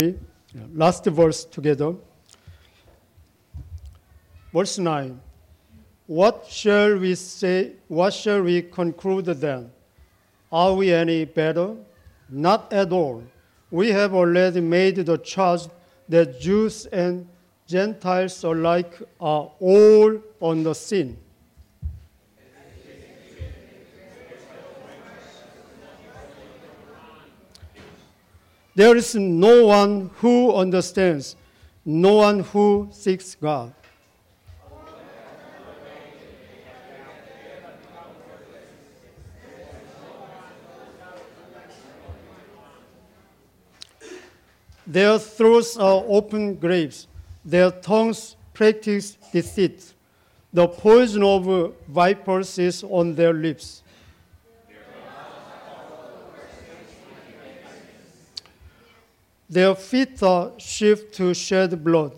Last verse together. Verse 9. What shall we say? What shall we conclude then? Are we any better? Not at all. We have already made the charge that Jews and Gentiles alike are all under sin. There is no one who understands, no one who seeks God. Their throats are open graves. Their tongues practice deceit. The poison of vipers is on their lips. Their feet are swift to shed blood.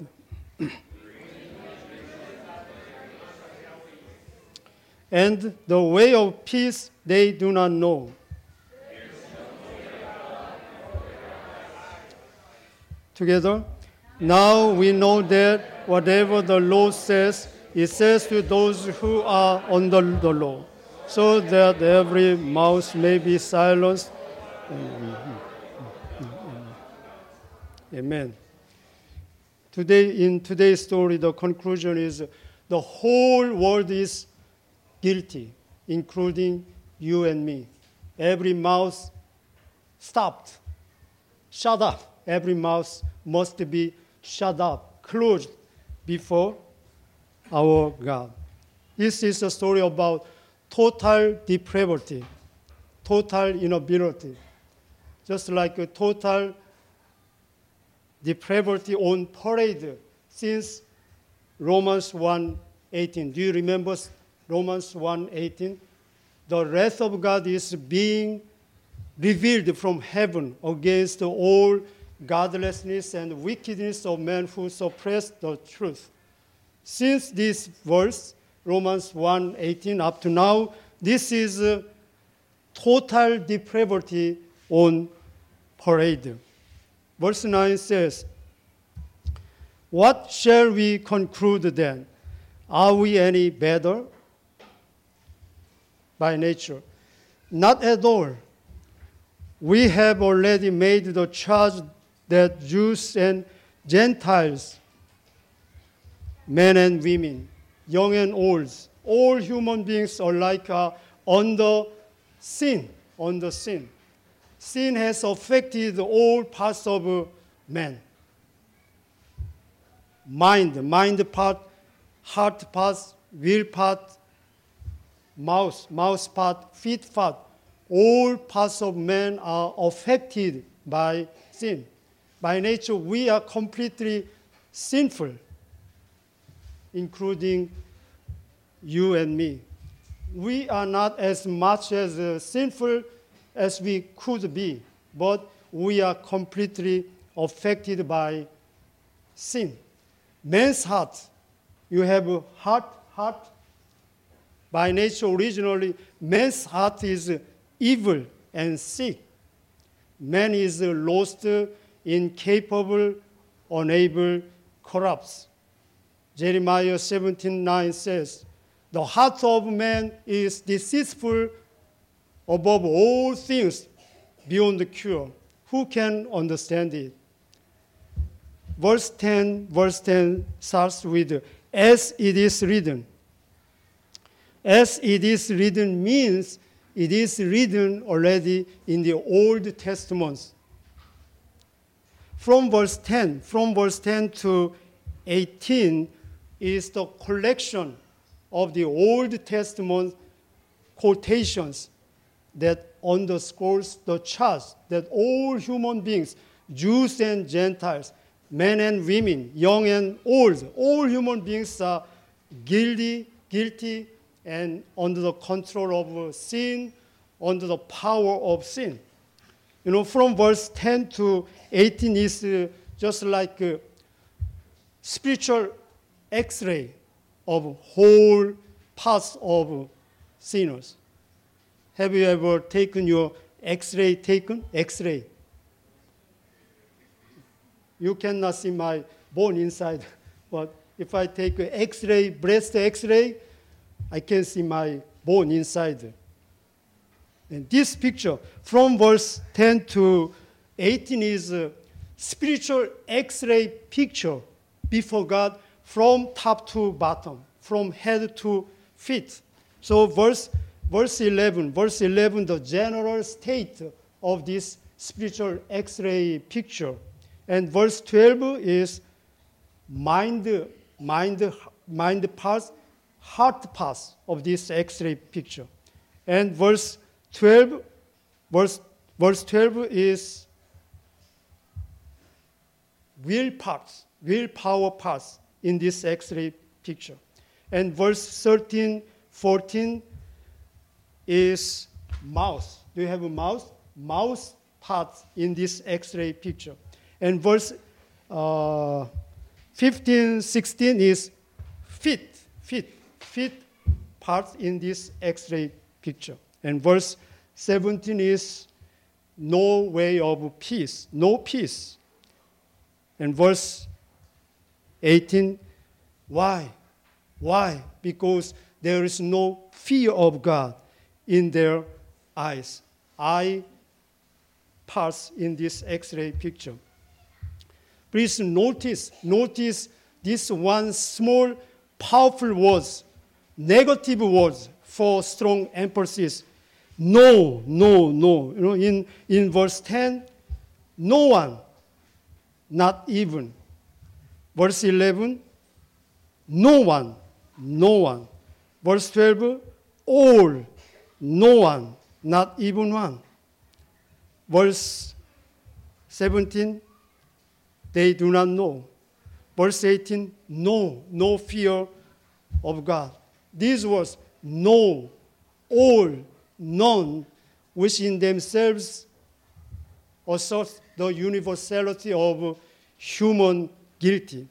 And the way of peace they do not know. Together, now we know that whatever the law says, it says to those who are under the law, so that every mouth may be silenced. Amen. Today, in today's story, the conclusion is the whole world is guilty, including you and me. Every mouth stopped, shut up. Every mouth must be shut up, closed before our God. This is a story about total depravity, total inability, just like a total depravity on parade since Romans 1:18. Do you remember Romans 1:18? The wrath of God is being revealed from heaven against all godlessness and wickedness of men who suppress the truth. Since this verse, Romans 1:18 up to now, this is total depravity on parade. Verse 9 says, what shall we conclude then? Are we any better by nature? Not at all. We have already made the charge that Jews and Gentiles, men and women, young and old, all human beings alike are under sin, under sin. Sin has affected all parts of man. Mind part, heart part, will part, mouth part, feet part. All parts of man are affected by sin. By nature, we are completely sinful, including you and me. We are not as much as sinful as we could be, but we are completely affected by sin. Man's heart, you have a heart. By nature, originally, man's heart is evil and sick. Man is lost, incapable, unable, corrupts. Jeremiah 17:9 says, the heart of man is deceitful above all things, beyond the cure. Who can understand it? Verse 10 starts with, as it is written. As it is written means it is written already in the Old Testament. From verse 10 to 18 is the collection of the Old Testament quotations that underscores the charge that all human beings, Jews and Gentiles, men and women, young and old, all human beings are guilty, and under the control of sin, under the power of sin. From verse 10 to 18 is just like a spiritual X-ray of whole parts of sinners. Have you ever taken your X-ray? you cannot see my bone inside. But if I take an X-ray, breast X-ray, I can see my bone inside. And this picture from verse 10 to 18 is a spiritual X-ray picture before God from top to bottom, from head to feet. So verse 11, the general state of this spiritual X-ray picture. And verse 12 is mind parts, heart parts of this X-ray picture. And verse 12 is willpower parts in this X-ray picture. And verse 13, 14 is mouth. Do you have a mouth? Mouth parts in this X-ray picture. And verse 15, 16 is feet parts in this X-ray picture. And verse 17 is no way of peace, no peace. And verse 18, why? Why? Because there is no fear of God in their eyes. Eye parts in this X-ray picture. Please notice this one small, powerful words, negative words for strong emphasis. No. You know, in verse 10, no one, not even. Verse 11, no one. Verse 12, all, no one, not even one. Verse 17, they do not know. Verse 18, no fear of God. These words, no, all, none, which in themselves assert the universality of human guilty.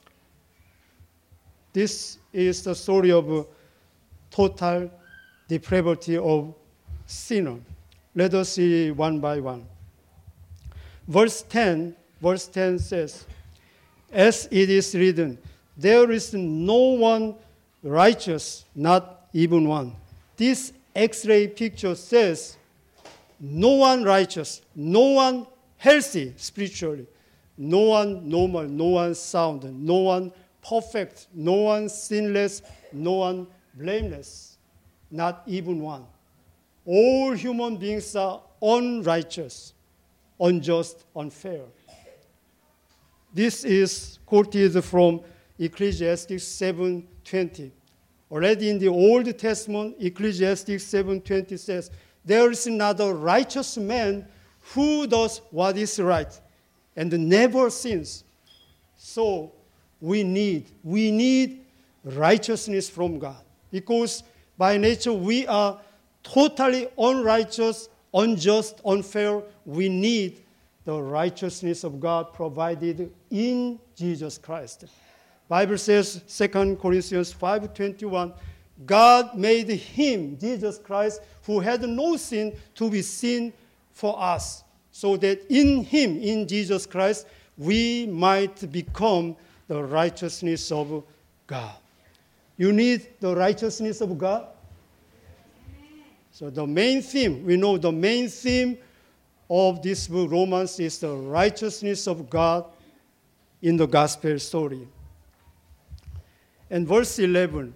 This is the story of total depravity of sinner. Let us see one by one. Verse 10 says, as it is written, there is no one righteous, not even one. This X-ray picture says, no one righteous, no one healthy spiritually, no one normal, no one sound, no one perfect, no one sinless, no one blameless, not even one. All human beings are unrighteous, unjust, unfair. This is quoted from Ecclesiastes 7:20. Already in the Old Testament, Ecclesiastes 7:20 says, there is not a righteous man who does what is right and never sins. So we need righteousness from God, because by nature we are totally unrighteous, unjust, unfair. We need the righteousness of God provided in Jesus Christ. Bible says, 2 Corinthians 5:21, God made him, Jesus Christ, who had no sin, to be sin for us, so that in him, in Jesus Christ, we might become the righteousness of God. You need the righteousness of God? So the main theme, we know the main theme of this book, Romans, is the righteousness of God in the gospel story. And verse 11,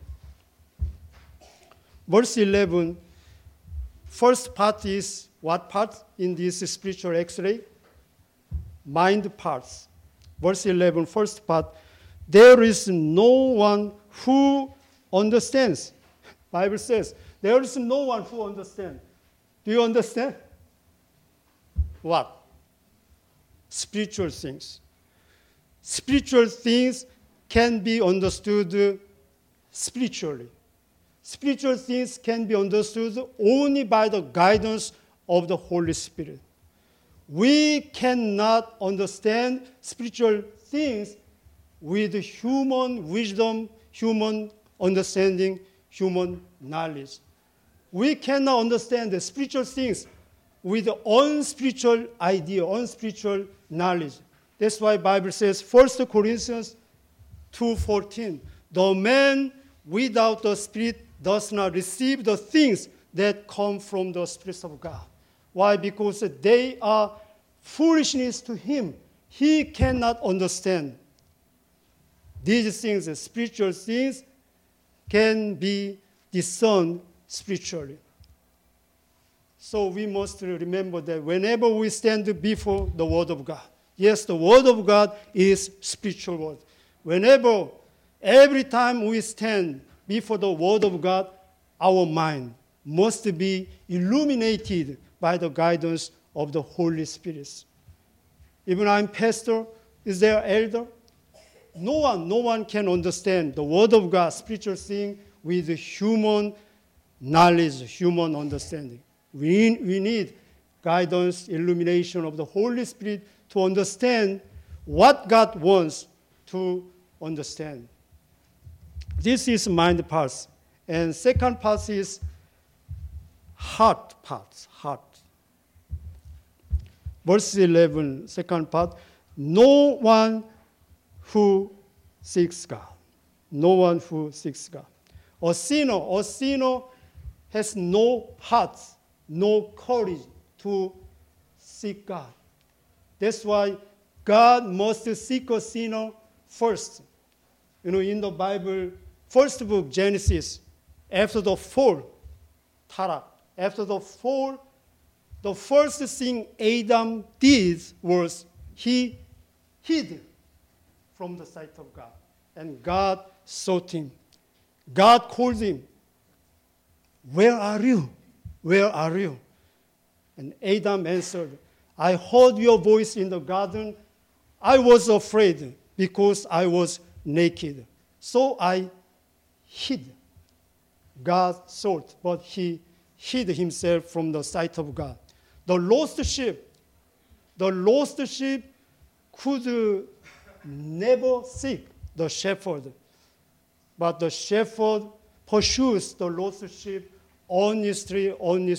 first part is what part in this spiritual X-ray? Mind parts. Verse 11, first part, there is no one who understands. Bible says, there is no one who understands. Do you understand? What? Spiritual things. Spiritual things can be understood spiritually. Spiritual things can be understood only by the guidance of the Holy Spirit. We cannot understand spiritual things with human wisdom, human understanding, human knowledge. We cannot understand the spiritual things with unspiritual idea, unspiritual knowledge. That's why Bible says, 1 Corinthians 2:14, the man without the Spirit does not receive the things that come from the Spirit of God. Why? Because they are foolishness to him. He cannot understand. These things, spiritual things, can be discerned spiritually. So we must remember that whenever we stand before the Word of God, yes, the Word of God is spiritual word. Every time we stand before the Word of God, our mind must be illuminated by the guidance of the Holy Spirit. Even I'm pastor, is there elder? No one can understand the Word of God, spiritual thing, with human knowledge, human understanding. We need guidance, illumination of the Holy Spirit to understand what God wants to understand. This is mind parts. And second part is heart parts, heart. Verse 11, second part, no one who seeks God. No one who seeks God. A sinner has no heart, no courage to seek God. That's why God must seek a sinner first. In the Bible, first book, Genesis, after the fall, Tarak, after the fall, the first thing Adam did was he hid from the sight of God. And God sought him. God called him, "Where are you? Where are you?" And Adam answered, "I heard your voice in the garden. I was afraid because I was naked. So I hid." God sought, but he hid himself from the sight of God. The lost sheep could never seek the shepherd. But the shepherd pursues the lost sheep honestly.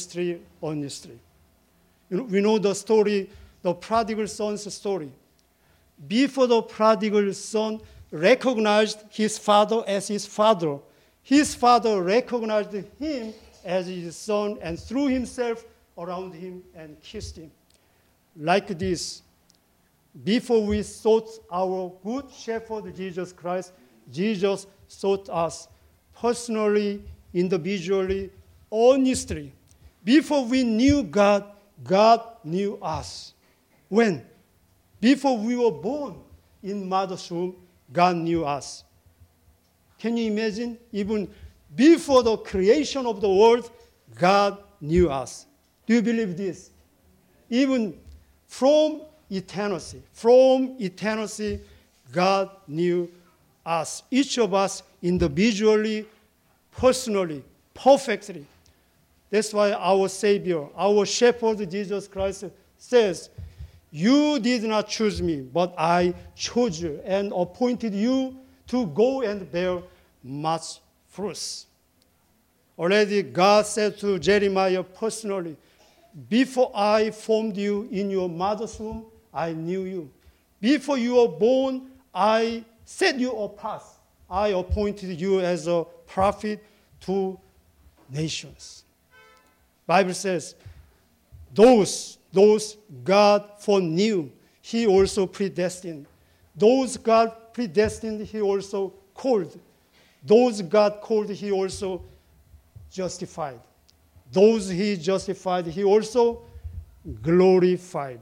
We know the story, the prodigal son's story. Before the prodigal son recognized his father as his father recognized him as his son and threw himself around him and kissed him. Like this, before we sought our good shepherd, Jesus Christ, Jesus sought us personally, individually, honestly. Before we knew God, God knew us. When? Before we were born in mother's womb, God knew us. Can you imagine? Even before the creation of the world, God knew us. Do you believe this? Even from eternity, God knew us, each of us individually, personally, perfectly. That's why our Savior, our Shepherd, Jesus Christ, says, "You did not choose me, but I chose you and appointed you to go and bear much fruit." Already God said to Jeremiah personally, "Before I formed you in your mother's womb, I knew you. Before you were born, I set you apart. I appointed you as a prophet to nations." Bible says, those God foreknew, he also predestined. Those God predestined, he also called. Those God called, he also justified. Those he justified, he also glorified.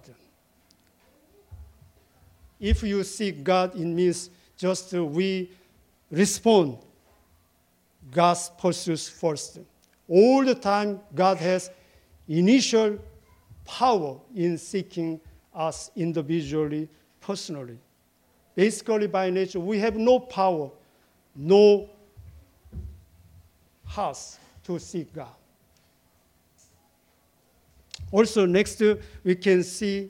If you seek God, it means just we respond. God pursues first. All the time, God has initial power in seeking us individually, personally. Basically, by nature, we have no power, no heart to seek God. Also, next, we can see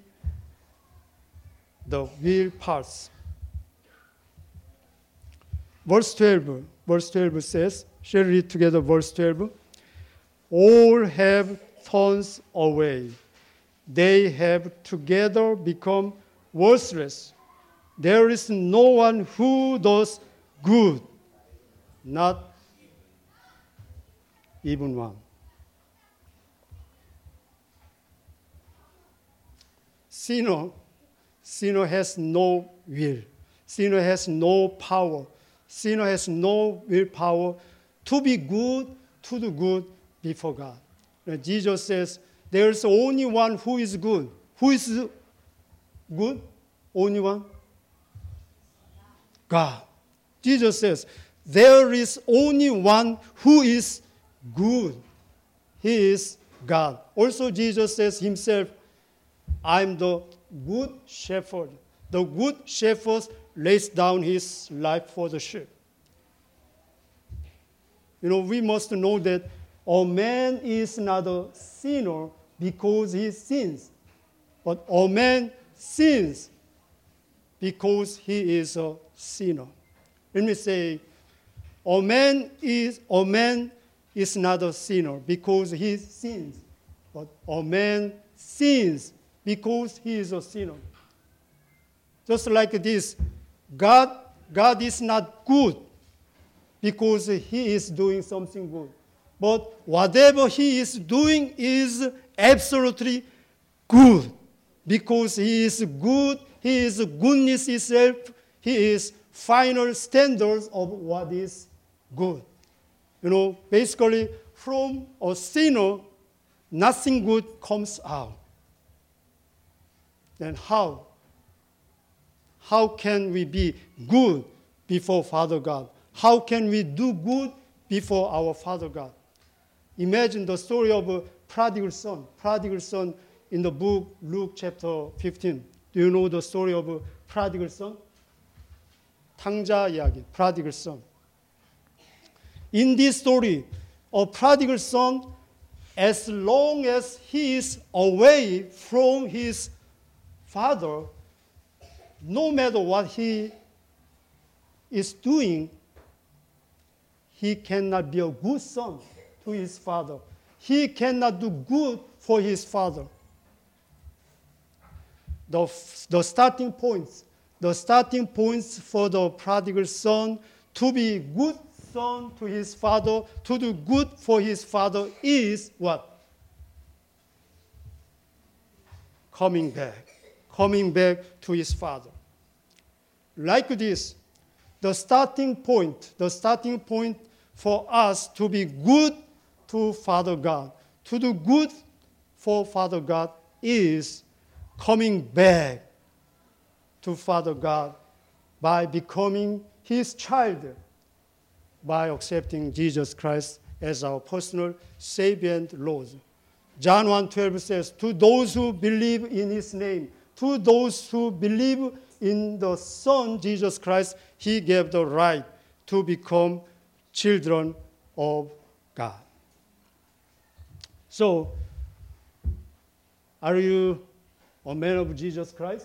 the will parts. Verse 12 says, shall we read together verse 12? All have turned away. They have together become worthless. There is no one who does good, not even one. Sinner has no will. Sinner has no power. Sinner has no willpower to be good, to do good before God. And Jesus says, there is only one who is good. Who is good? Only one? God. Jesus says, there is only one who is good. He is God. Also, Jesus says himself, I am the good shepherd. The good shepherd lays down his life for the sheep. We must know that a man is not a sinner because he sins, but a man sins because he is a sinner. Let me say, a man is not a sinner because he sins, but a man sins because he is a sinner. Just like this, God is not good because he is doing something good. But whatever he is doing is absolutely good because he is good, he is goodness itself, he is final standards of what is good. Basically, from a sinner, nothing good comes out. Then how can we be good before Father God? How can we do good before our Father God? Imagine the story of a prodigal son. Prodigal son in the book Luke chapter 15. Do you know the story of a prodigal son? 탕자 이야기, prodigal son. In this story, a prodigal son, as long as he is away from his father, no matter what he is doing, he cannot be a good son to his father. He cannot do good for his father. The starting points for the prodigal son to be good son to his father, to do good for his father is what? Coming back to his father. Like this, the starting point for us to be good to Father God, to do good for Father God is coming back to Father God by becoming his child, by accepting Jesus Christ as our personal Savior and Lord. John 1:12 says, to those who believe in his name, to those who believe in the Son, Jesus Christ, he gave the right to become children of God. So, are you a man of Jesus Christ?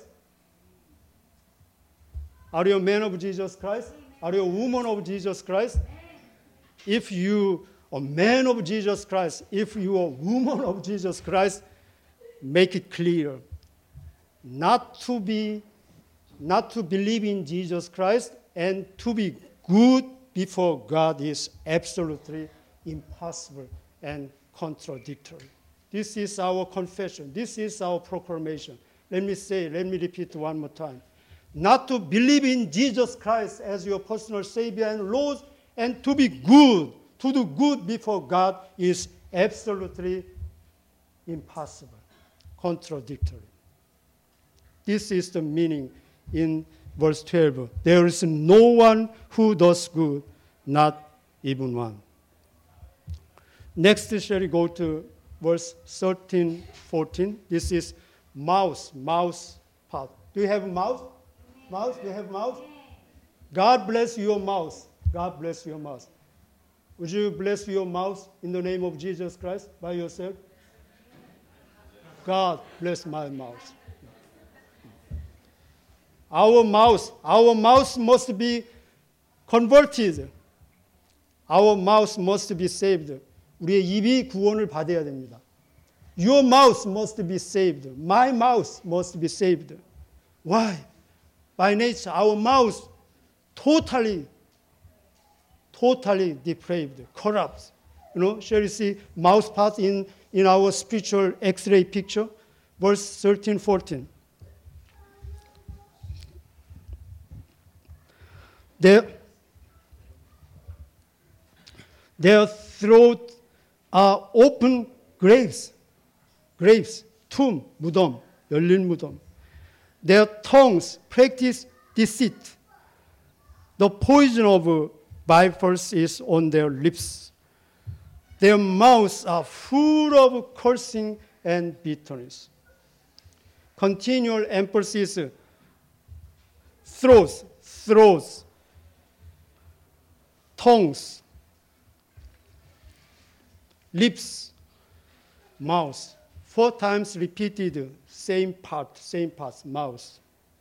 Are you a man of Jesus Christ? Are you a woman of Jesus Christ? If you are a man of Jesus Christ, if you are a woman of Jesus Christ, make it clear. Not to believe in Jesus Christ and to be good before God is absolutely impossible and contradictory. This is our confession. This is our proclamation. Let me repeat one more time. Not to believe in Jesus Christ as your personal Savior and Lord and to be good, to do good before God is absolutely impossible, contradictory. This is the meaning in verse 12. There is no one who does good, not even one. Next, shall we go to verse 13, 14. This is mouth part. Do you have a mouth? Mouth? Do you have mouth? God bless your mouth. God bless your mouth. Would you bless your mouth in the name of Jesus Christ by yourself? God bless my mouth. Our mouth must be converted. Our mouth must be saved. 우리의 입이 구원을 받아야 됩니다. Your mouth must be saved. My mouth must be saved. Why? By nature, our mouth totally depraved, corrupt. Shall you see mouth part in our spiritual X-ray picture? Verse 13, 14. Their throat are open graves, tomb, 무덤, 열린 무덤. Their tongues practice deceit. The poison of vipers is on their lips. Their mouths are full of cursing and bitterness. Continual emphasis, throats, tongues, lips, mouth. 4 times repeated, same parts, mouth.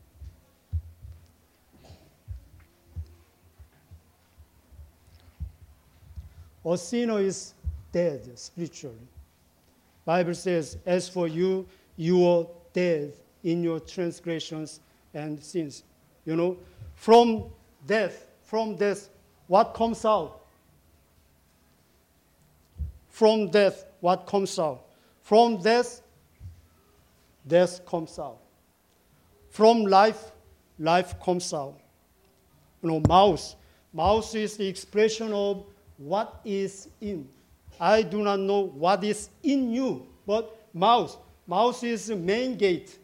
A sinner is dead spiritually. Bible says, as for you, you are dead in your transgressions and sins. From death, what comes out? From death, what comes out? From death comes out. From life comes out. Mouth is the expression of what is in. I do not know what is in you, but mouth is the main gate,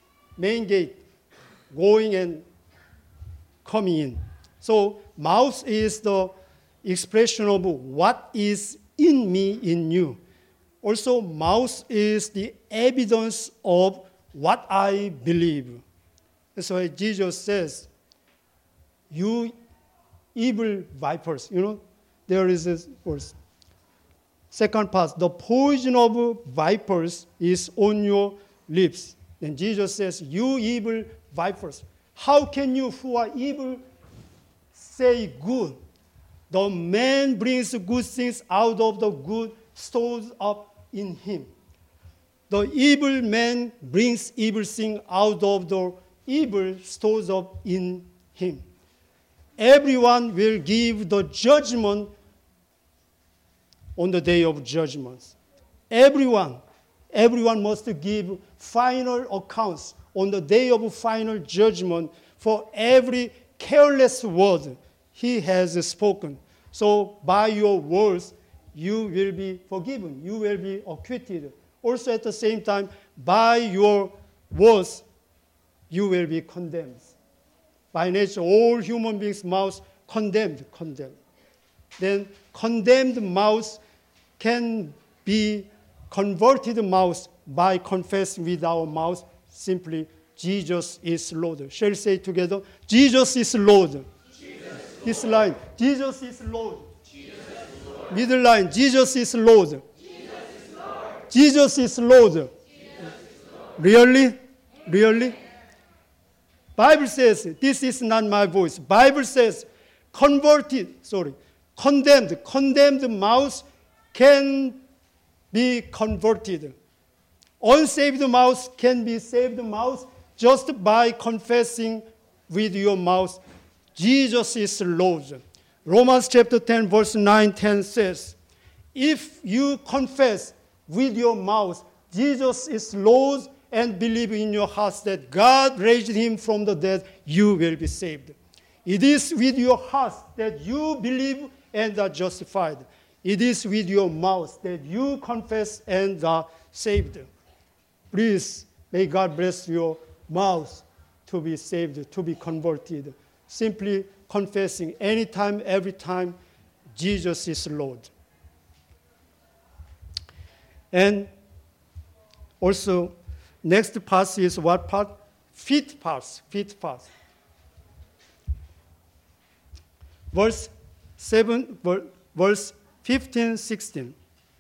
going and coming in. So mouth is the expression of what is in me, in you. Also, mouth is the evidence of what I believe. That's why Jesus says, you evil vipers. There is this verse. Second part, the poison of vipers is on your lips. Then Jesus says, you evil vipers. How can you who are evil say good? The man brings good things out of the good stored up in him. The evil man brings evil things out of the evil stored up in him. Everyone will give the judgment on the day of judgments. Everyone must give final accounts on the day of final judgment for every careless word he has spoken. So by your words, you will be forgiven. You will be acquitted. Also at the same time, by your words, you will be condemned. By nature, all human beings' mouths condemned. Then condemned mouths can be converted mouths by confessing with our mouth simply, Jesus is Lord. Shall we say together? Jesus is Lord. This line, Jesus is Lord. Middle line, Jesus is Lord. Jesus is Lord. Really? Bible says, this is not my voice. Bible says, condemned mouths can be converted. Unsaved mouths can be saved mouths just by confessing with your mouth, Jesus is Lord. Romans chapter 10, verse 9, 10 says, if you confess with your mouth, Jesus is Lord, and believe in your heart that God raised him from the dead, you will be saved. It is with your heart that you believe and are justified. It is with your mouth that you confess and are saved. Please, may God bless your mouth to be saved, to be converted. Simply confessing anytime, every time, Jesus is Lord. And also, next part is what part? Feet parts. Verse 15, 16.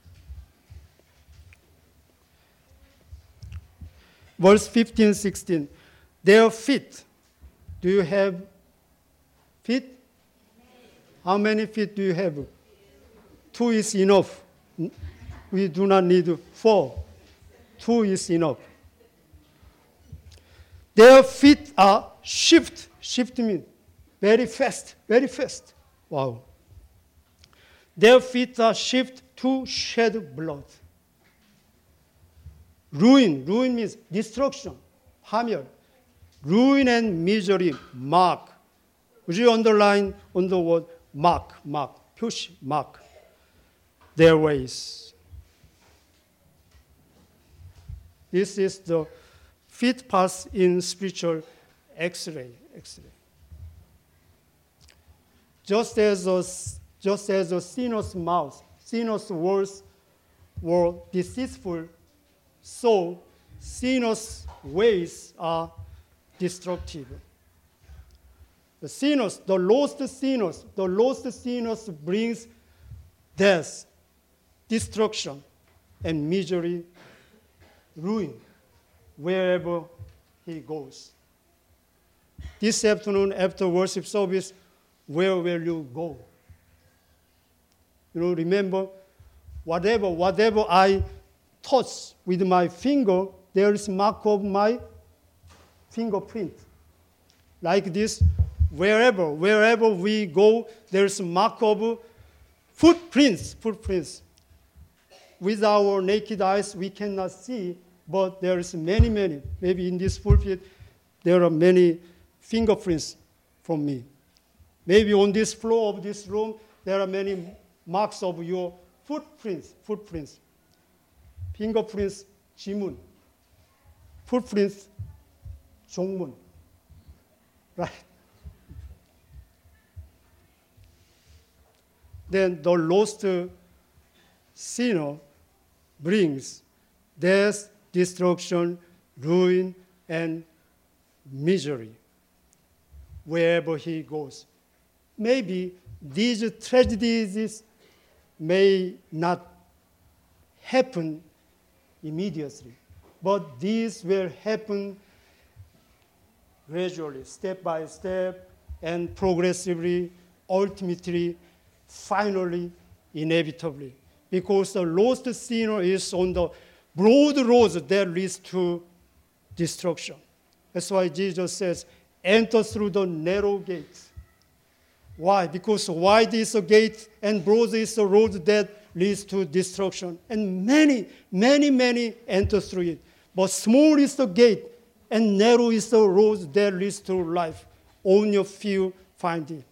Verse 15, 16. Their feet. Do you have feet? How many feet do you have? 2 is enough. We do not need 4. 2 is enough. Their feet are shift. Shift means very fast, very fast. Wow. Their feet are shaped to shed blood. Ruin means destruction, 파멸. Ruin and misery, mark. Would you underline on the word mark, 표시, mark. Their ways. This is the fifth path in spiritual X-ray. Just as a sinner's mouth, sinner's words were deceitful, so sinners' ways are destructive. The sinners, the lost sinners brings death, destruction, and misery, ruin, wherever he goes. This afternoon, after worship service, where will you go? Remember, whatever I touch with my finger, there is mark of my fingerprint. Like this, wherever we go, there is mark of footprints. With our naked eyes, we cannot see, but there is many. Maybe in this pulpit, there are many fingerprints from me. Maybe on this floor of this room, there are many marks of your footprints. Fingerprints, 지문. Footprints, 종문. Right? Then the lost sinner brings death, destruction, ruin, and misery wherever he goes. Maybe these tragedies may not happen immediately, but these will happen gradually, step by step, and progressively, ultimately, finally, inevitably. Because the lost sinner is on the broad road that leads to destruction. That's why Jesus says, enter through the narrow gate. Why? Because wide is the gate and broad is the road that leads to destruction. And many enter through it. But small is the gate and narrow is the road that leads to life. Only a few find it.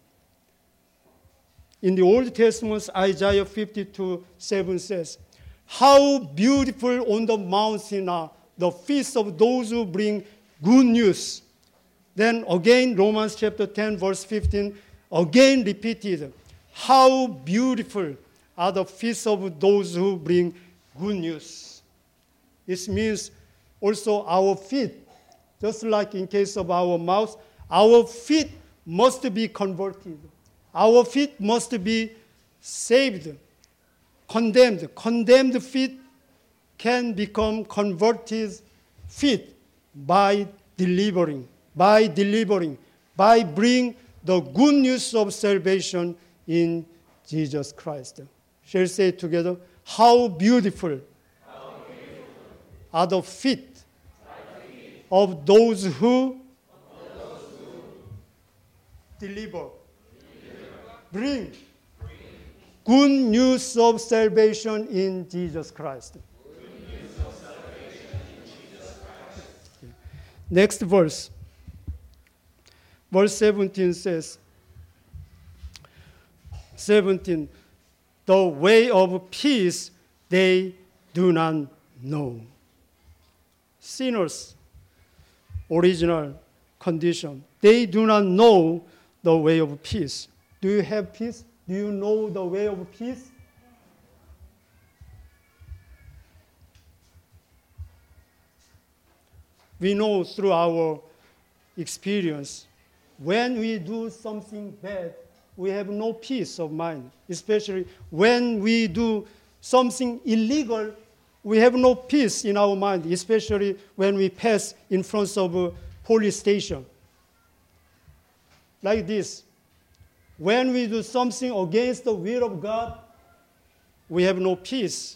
In the Old Testament, Isaiah 52:7 says, how beautiful on the mountain are the feet of those who bring good news. Then again, Romans chapter 10, verse 15, again repeated, how beautiful are the feet of those who bring good news. This means also our feet, just like in case of our mouth, our feet must be converted. Our feet must be saved, condemned. Condemned feet can become converted feet by delivering, by bringing the good news of salvation in Jesus Christ. Shall we say it together? How beautiful are the feet of those who deliver. Bring good news of salvation in Jesus Christ. Next verse. Verse 17 says, 17, the way of peace they do not know. Sinners, original condition. They do not know the way of peace. Do you have peace? Do you know the way of peace? We know through our experience, when we do something bad, we have no peace of mind. Especially when we do something illegal, we have no peace in our mind, especially when we pass in front of a police station. Like this. When we do something against the will of God, we have no peace.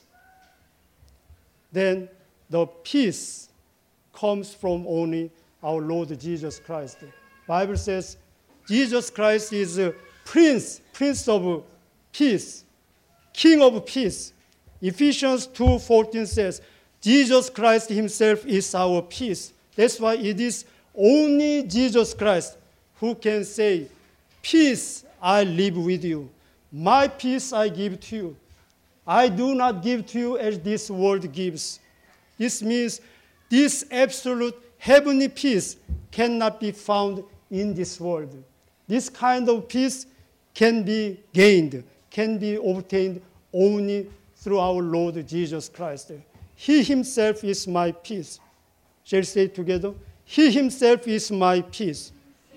Then the peace comes from only our Lord Jesus Christ. Bible says Jesus Christ is a prince of peace, king of peace. Ephesians 2:14 says, Jesus Christ himself is our peace. That's why it is only Jesus Christ who can say, peace I live with you. My peace I give to you. I do not give to you as this world gives. This means this absolute heavenly peace cannot be found in this world. This kind of peace can be gained, can be obtained only through our Lord Jesus Christ. He himself is my peace. Shall we say it together? He himself is my peace.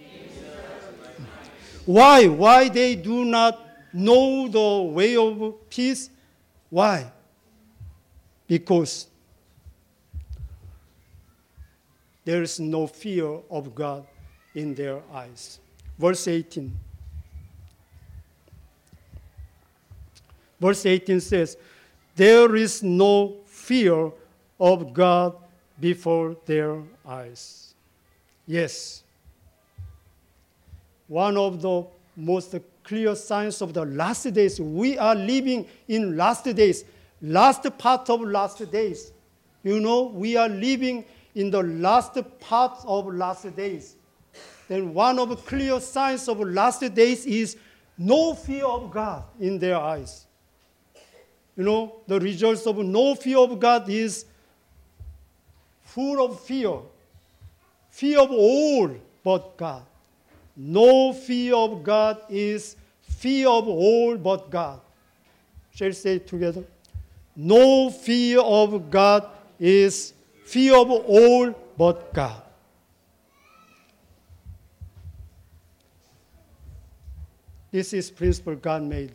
Why? Why they do not know the way of peace? Why? Because there is no fear of God in their eyes. Verse 18. Verse 18 says, there is no fear of God before their eyes. Yes. One of the most clear signs of the last days, we are living in last days, last part of last days. You know, we are living in the last part of last days. Then one of the clear signs of last days is no fear of God in their eyes. You know, the results of no fear of God is full of fear. Fear of all but God. No fear of God is fear of all but God. Shall we say it together? No fear of God is fear of all but God. This is principle God made.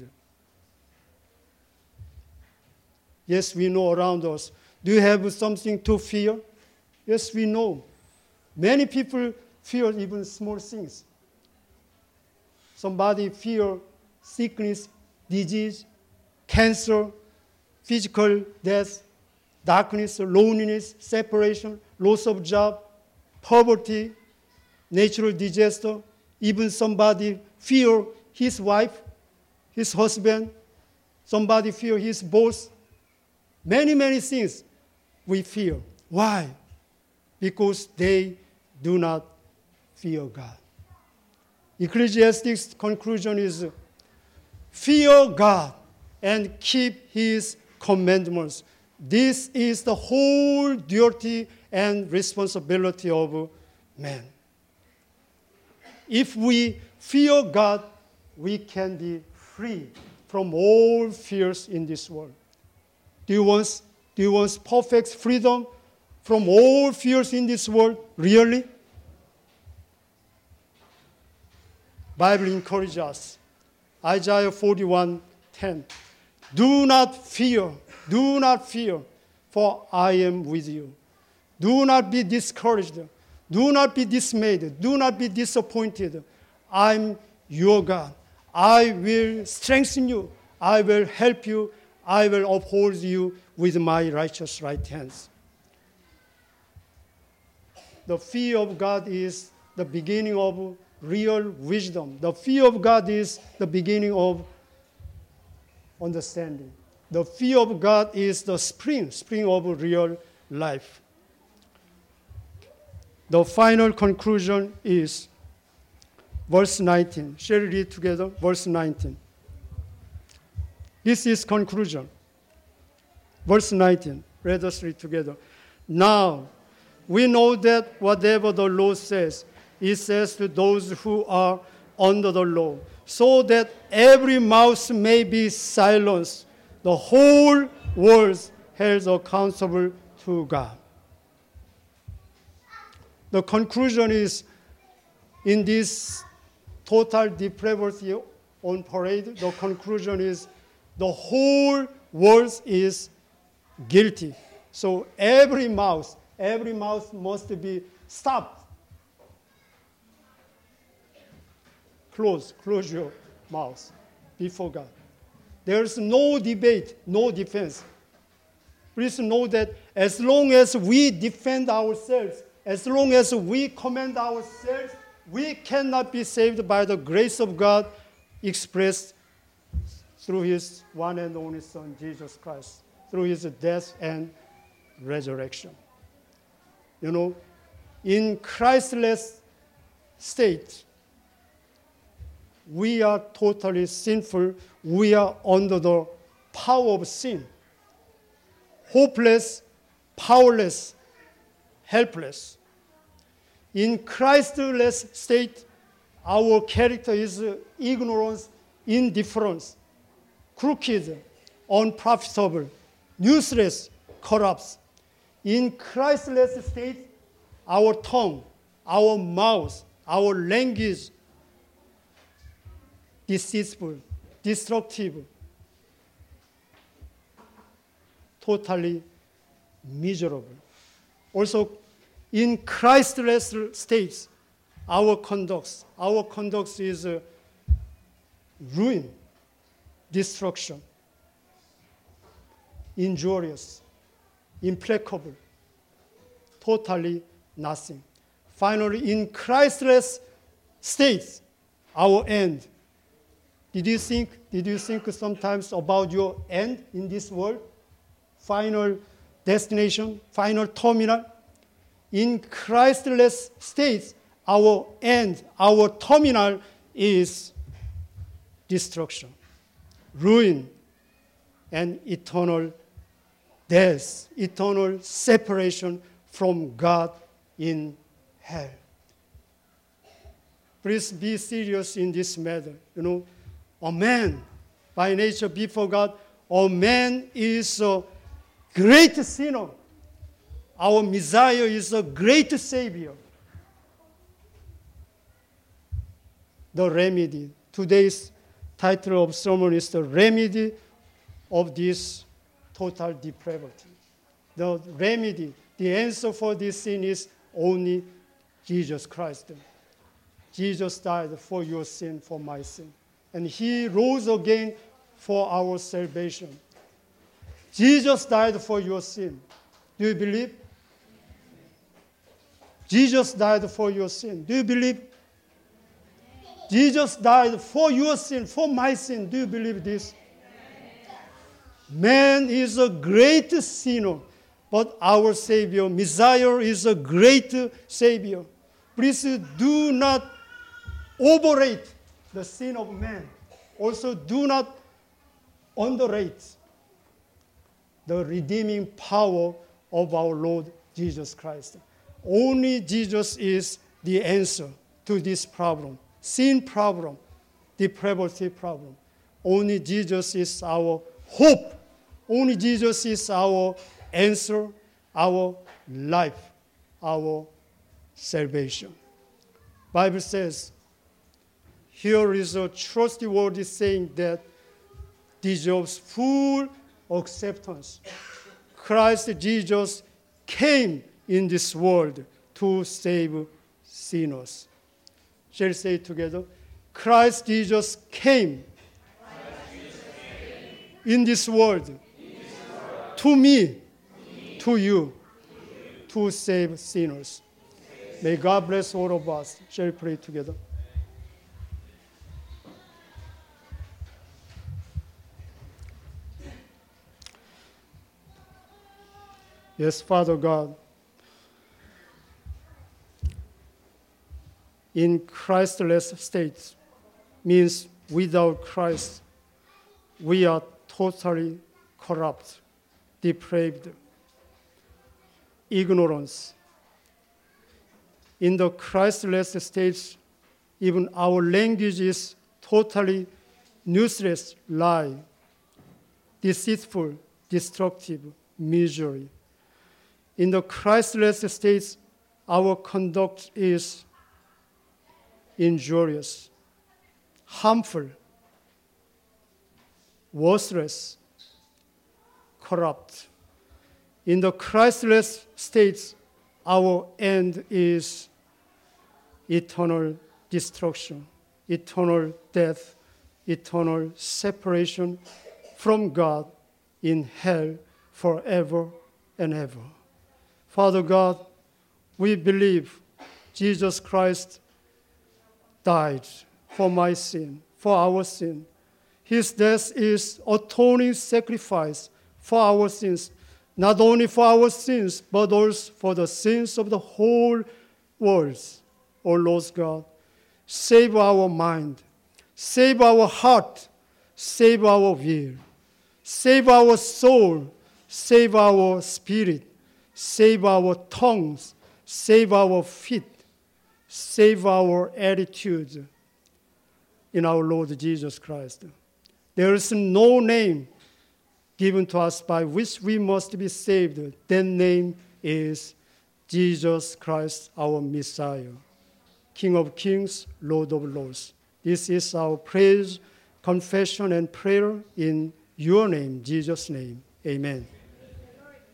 Yes, we know around us. Do you have something to fear? Yes, we know. Many people fear even small things. Somebody fear sickness, disease, cancer, physical death, darkness, loneliness, separation, loss of job, poverty, natural disaster. Even somebody fear his wife, his husband. Somebody fear his boss. Many, many things we fear. Why? Because they do not fear God. Ecclesiastes' conclusion is, fear God and keep his commandments. This is the whole duty and responsibility of man. If we fear God, we can be free from all fears in this world. Do you want perfect freedom from all fears in this world? Really? Bible encourages us. Isaiah 41:10. Do not fear, for I am with you. Do not be discouraged. Do not be dismayed. Do not be disappointed. I'm your God. I will strengthen you. I will help you. I will uphold you with my righteous right hands. The fear of God is the beginning of real wisdom. The fear of God is the beginning of understanding. The fear of God is the spring of real life. The final conclusion is verse 19. Shall we read together? Verse 19. This is conclusion. Verse 19. Let us read together. Now, we know that whatever the law says, it says to those who are under the law, so that every mouth may be silenced. The whole world held accountable to God. The conclusion is, in this total depravity on parade, the conclusion is the whole world is guilty. So every mouth must be stopped. Close your mouth before God. There's no debate, no defense. Please know that as long as we defend ourselves, as long as we commend ourselves, We cannot be saved by the grace of God expressed through his one and only Son, Jesus Christ, through his death and resurrection. In Christless state, we are totally sinful. We are under the power of sin. Hopeless, powerless, helpless. In Christless state, our character is ignorance, indifference, crooked, unprofitable, useless, corrupt. In Christless state, our tongue, our mouth, our language, deceitful, destructive, totally miserable. Also, in Christless states, our conduct is ruin, destruction, injurious, implacable, totally nothing. Finally, in Christless states, our end. Did you think sometimes about your end in this world? Final destination, final terminal? In Christless states, our end, our terminal is destruction, ruin, and eternal death, eternal separation from God in hell. Please be serious in this matter. A man, by nature before God, a man is a great sinner. Our Messiah is a great Savior. The remedy. Today's title of sermon is the remedy of this total depravity. The remedy, the answer for this sin is only Jesus Christ. Jesus died for your sin, for my sin. And he rose again for our salvation. Jesus died for your sin. Do you believe? Jesus died for your sin. Do you believe? Jesus died for your sin, for my sin. Do you believe this? Man is a great sinner, but our Savior, Messiah, is a great Savior. Please do not overrate the sin of man. Also, do not underrate the redeeming power of our Lord Jesus Christ. Only Jesus is the answer to this problem, sin problem, depravity problem. Only Jesus is our hope. Only Jesus is our answer, our life, our salvation. Bible says, here is a trustworthy saying that deserves full acceptance. Christ Jesus came in this world to save sinners. Shall we say it together? Christ Jesus came, in this world, to me, to you, to save sinners. May God bless all of us. Shall we pray together? Yes, Father God, in Christless state means without Christ, we are totally corrupt, depraved, ignorance. In the Christless state, even our language is totally useless, lie, deceitful, destructive, misery. In the Christless state, our conduct is injurious, harmful, worthless, corrupt. In the Christless state, our end is eternal destruction, eternal death, eternal separation from God in hell forever and ever. Father God, we believe Jesus Christ died for my sin, for our sin. His death is atoning sacrifice for our sins, not only for our sins, but also for the sins of the whole world. O Lord God, save our mind, save our heart, save our will, save our soul, save our spirit, save our tongues, save our feet, save our attitude in our Lord Jesus Christ. There is no name given to us by which we must be saved. That name is Jesus Christ, our Messiah, King of kings, Lord of lords. This is our praise, confession, and prayer in your name, Jesus' name. Amen.